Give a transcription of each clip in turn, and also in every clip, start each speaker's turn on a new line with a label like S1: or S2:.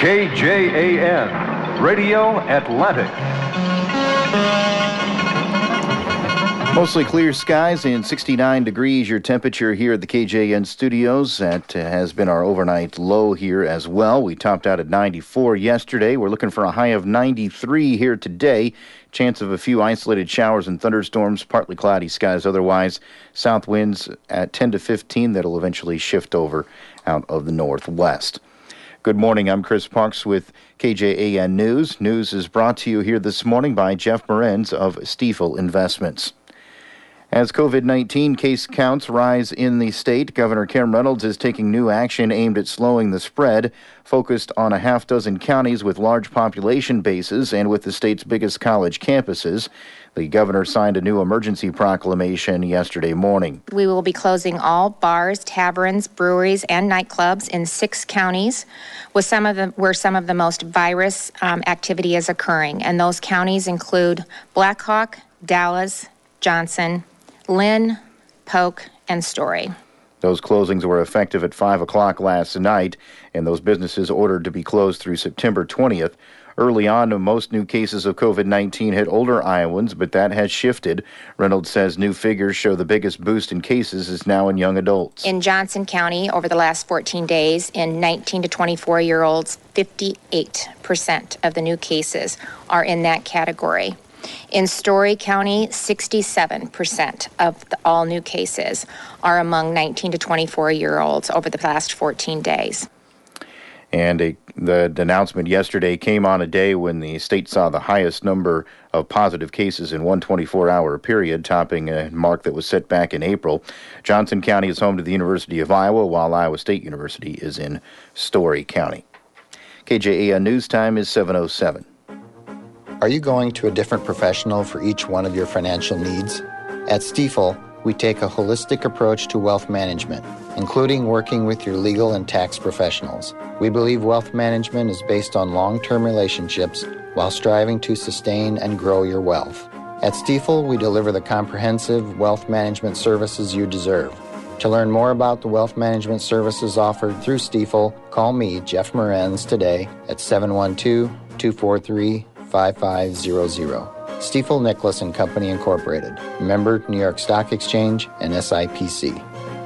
S1: KJAN, Radio Atlantic.
S2: Mostly clear skies and 69 degrees your temperature here at the KJN studios. That has been our overnight low here as well. We topped out at 94 yesterday. We're looking for a high of 93 here today. Chance of a few isolated showers and thunderstorms, partly cloudy skies otherwise. South winds at 10 to 15 that'll eventually shift over out of the northwest. Good morning, I'm Chris Parks with KJAN News. News is brought to you here this morning by Jeff Morenz of Stifel Investments. As COVID-19 case counts rise in the state, Governor Kim Reynolds is taking new action aimed at slowing the spread, focused on a half dozen counties with large population bases and with the state's biggest college campuses. The governor signed a new emergency proclamation yesterday morning.
S3: We will be closing all bars, taverns, breweries, and nightclubs in 6 counties where some of the most virus activity is occurring. And those counties include Black Hawk, Dallas, Johnson, Lynn, Polk, and Story.
S2: Those closings were effective at 5 o'clock last night, and those businesses ordered to be closed through September 20th. Early on, most new cases of COVID-19 hit older Iowans, but that has shifted. Reynolds says new figures show the biggest boost in cases is now in young adults.
S3: In Johnson County, over the last 14 days, in 19 to 24-year-olds, 58% of the new cases are in that category. In Story County, 67% of all new cases are among 19 to 24-year-olds over the past 14 days.
S2: And the announcement yesterday came on a day when the state saw the highest number of positive cases in one 24-hour period, topping a mark that was set back in April. Johnson County is home to the University of Iowa, while Iowa State University is in Story County. KJAN News Time is 7:07.
S4: Are you going to a different professional for each one of your financial needs? At Stifel, we take a holistic approach to wealth management, including working with your legal and tax professionals. We believe wealth management is based on long-term relationships while striving to sustain and grow your wealth. At Stifel, we deliver the comprehensive wealth management services you deserve. To learn more about the wealth management services offered through Stifel, call me, Jeff Morenz, today at 712-243-5500. Stifel Nicholas and Company Incorporated. Member, New York Stock Exchange and SIPC.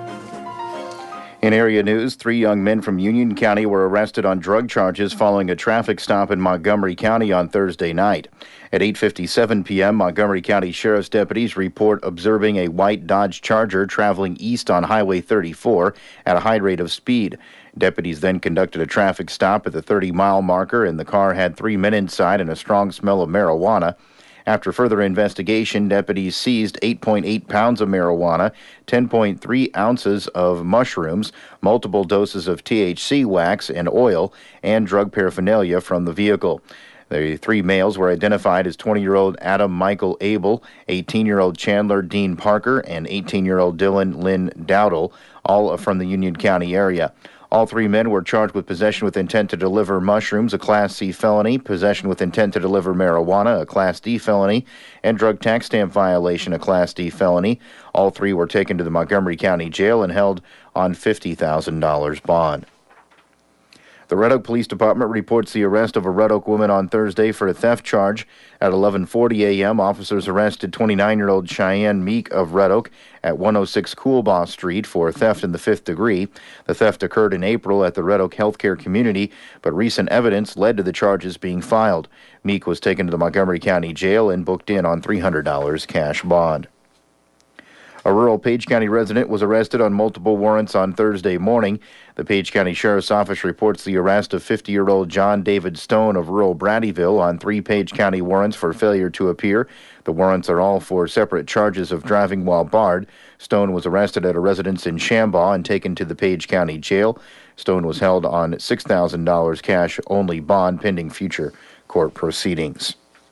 S2: In area news, 3 young men from Union County were arrested on drug charges following a traffic stop in Montgomery County on Thursday night. At 8:57 p.m., Montgomery County Sheriff's deputies report observing a white Dodge Charger traveling east on Highway 34 at a high rate of speed. Deputies then conducted a traffic stop at the 30-mile marker, and the car had 3 men inside and a strong smell of marijuana. After further investigation, deputies seized 8.8 pounds of marijuana, 10.3 ounces of mushrooms, multiple doses of THC wax and oil, and drug paraphernalia from the vehicle. The 3 males were identified as 20-year-old Adam Michael Abel, 18-year-old Chandler Dean Parker, and 18-year-old Dylan Lynn Dowdle, all from the Union County area. All 3 men were charged with possession with intent to deliver mushrooms, a Class C felony, possession with intent to deliver marijuana, a Class D felony, and drug tax stamp violation, a Class D felony. All 3 were taken to the Montgomery County Jail and held on $50,000 bond. The Red Oak Police Department reports the arrest of a Red Oak woman on Thursday for a theft charge. At 11:40 a.m., officers arrested 29-year-old Cheyenne Meek of Red Oak at 106 Coolbaugh Street for theft in the 5th degree. The theft occurred in April at the Red Oak Healthcare Community, but recent evidence led to the charges being filed. Meek was taken to the Montgomery County Jail and booked in on $300 cash bond. A rural Page County resident was arrested on multiple warrants on Thursday morning. The Page County Sheriff's Office reports the arrest of 50-year-old John David Stone of rural Bradyville on 3 Page County warrants for failure to appear. The warrants are all for separate charges of driving while barred. Stone was arrested at a residence in Shambaugh and taken to the Page County Jail. Stone was held on $6,000 cash-only bond pending future court proceedings.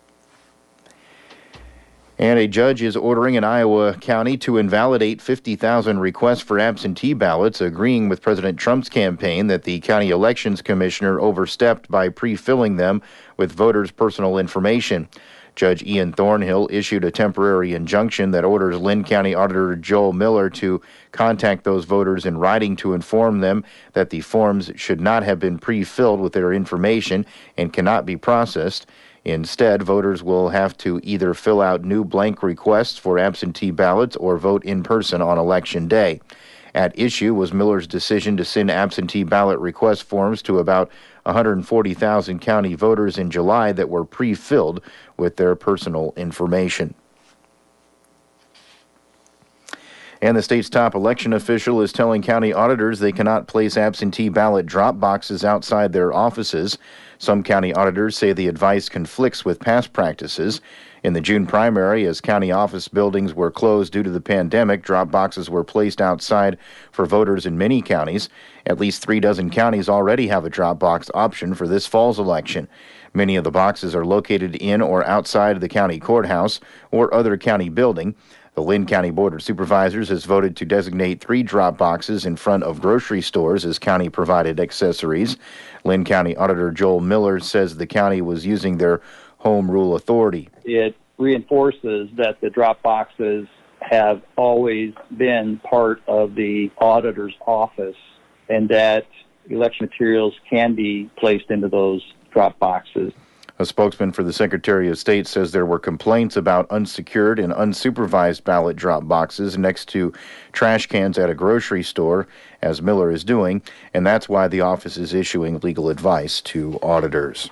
S2: And a judge is ordering an Iowa county to invalidate 50,000 requests for absentee ballots, agreeing with President Trump's campaign that the county elections commissioner overstepped by pre-filling them with voters' personal information. Judge Ian Thornhill issued a temporary injunction that orders Linn County Auditor Joel Miller to contact those voters in writing to inform them that the forms should not have been pre-filled with their information and cannot be processed. Instead, voters will have to either fill out new blank requests for absentee ballots or vote in person on Election Day. At issue was Miller's decision to send absentee ballot request forms to about 140,000 county voters in July that were pre-filled with their personal information. And the state's top election official is telling county auditors they cannot place absentee ballot drop boxes outside their offices. Some county auditors say the advice conflicts with past practices. In the June primary, as county office buildings were closed due to the pandemic, drop boxes were placed outside for voters in many counties. At least 36 counties already have a drop box option for this fall's election. Many of the boxes are located in or outside the county courthouse or other county building. The Linn County Board of Supervisors has voted to designate 3 drop boxes in front of grocery stores as county-provided accessories. Linn County Auditor Joel Miller says the county was using their home rule authority.
S5: It reinforces that the drop boxes have always been part of the auditor's office and that election materials can be placed into those drop boxes.
S2: A spokesman for the Secretary of State says there were complaints about unsecured and unsupervised ballot drop boxes next to trash cans at a grocery store, as Miller is doing, and that's why the office is issuing legal advice to auditors.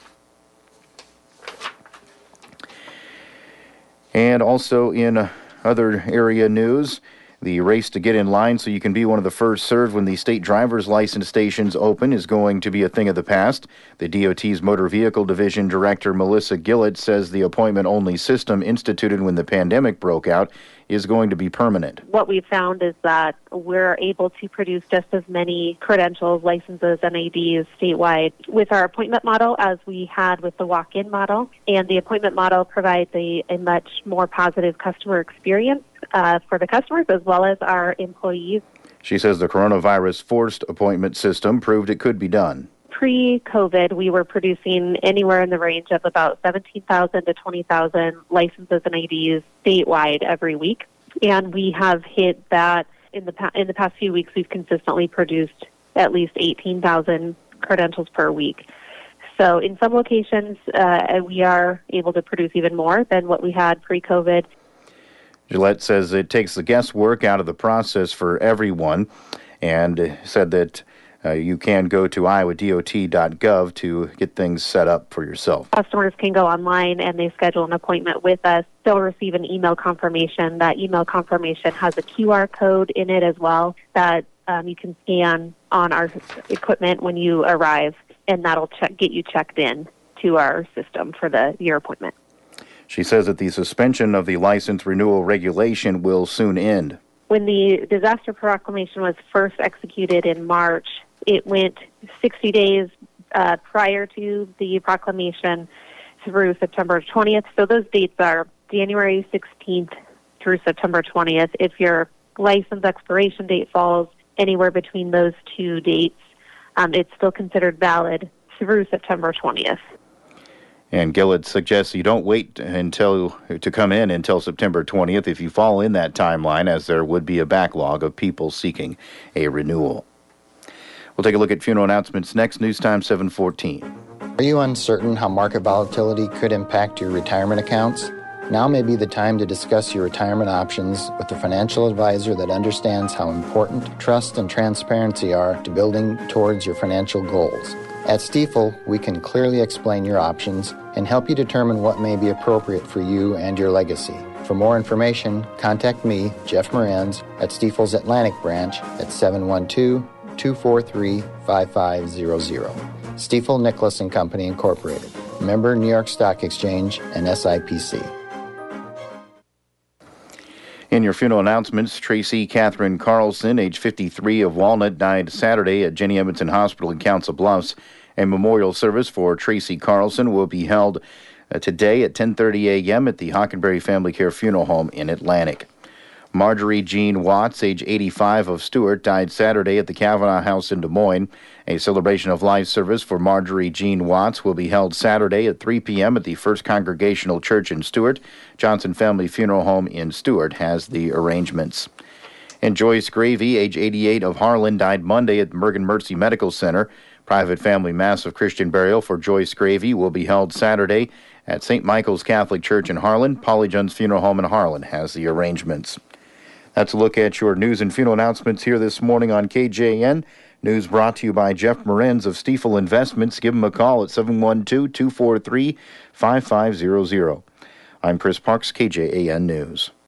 S2: And also in other area news, the race to get in line so you can be one of the first served when the state driver's license stations open is going to be a thing of the past. The DOT's Motor Vehicle Division Director Melissa Gillett says the appointment-only system instituted when the pandemic broke out is going to be permanent.
S6: What we've found is that we're able to produce just as many credentials, licenses, NIDs statewide with our appointment model as we had with the walk-in model. And the appointment model provides a much more positive customer experience for the customers as well as our employees.
S2: She says the coronavirus forced appointment system proved it could be done.
S6: Pre-COVID, we were producing anywhere in the range of about 17,000 to 20,000 licenses and IDs statewide every week. And we have hit that in the past few weeks. We've consistently produced at least 18,000 credentials per week. So in some locations, we are able to produce even more than what we had pre-COVID.
S2: Gillett says it takes the guesswork out of the process for everyone and said that you can go to iowadot.gov to get things set up for yourself.
S6: Customers can go online and they schedule an appointment with us. They'll receive an email confirmation. That email confirmation has a QR code in it as well that you can scan on our equipment when you arrive, and that'll get you checked in to our system for your appointment.
S2: She says that the suspension of the license renewal regulation will soon end.
S6: When the disaster proclamation was first executed in March, it went 60 days prior to the proclamation through September 20th. So those dates are January 16th through September 20th. If your license expiration date falls anywhere between those two dates, it's still considered valid through September 20th.
S2: And Gillett suggests you don't wait to come in until September 20th if you fall in that timeline, as there would be a backlog of people seeking a renewal. We'll take a look at funeral announcements next. News time 7:14.
S4: Are you uncertain how market volatility could impact your retirement accounts? Now may be the time to discuss your retirement options with a financial advisor that understands how important trust and transparency are to building towards your financial goals. At Stifel, we can clearly explain your options and help you determine what may be appropriate for you and your legacy. For more information, contact me, Jeff Moranz, at Stifel's Atlantic branch at 712-243-5500. Stifel Nicholas & Company Incorporated. Member New York Stock Exchange and SIPC.
S2: In your funeral announcements, Tracy Catherine Carlson, age 53, of Walnut, died Saturday at Jenny Edmondson Hospital in Council Bluffs. A memorial service for Tracy Carlson will be held today at 10:30 a.m. at the Hockenberry Family Care Funeral Home in Atlantic. Marjorie Jean Watts, age 85, of Stuart, died Saturday at the Kavanaugh House in Des Moines. A celebration of life service for Marjorie Jean Watts will be held Saturday at 3 p.m. at the First Congregational Church in Stuart. Johnson Family Funeral Home in Stuart has the arrangements. And Joyce Gravy, age 88, of Harlan, died Monday at Bergen Mercy Medical Center. Private family mass of Christian burial for Joyce Gravy will be held Saturday at St. Michael's Catholic Church in Harlan. Polly Jones Funeral Home in Harlan has the arrangements. That's a look at your news and funeral announcements here this morning on KJN. News brought to you by Jeff Morenz of Stiefel Investments. Give him a call at 712-243-5500. I'm Chris Parks, KJAN News.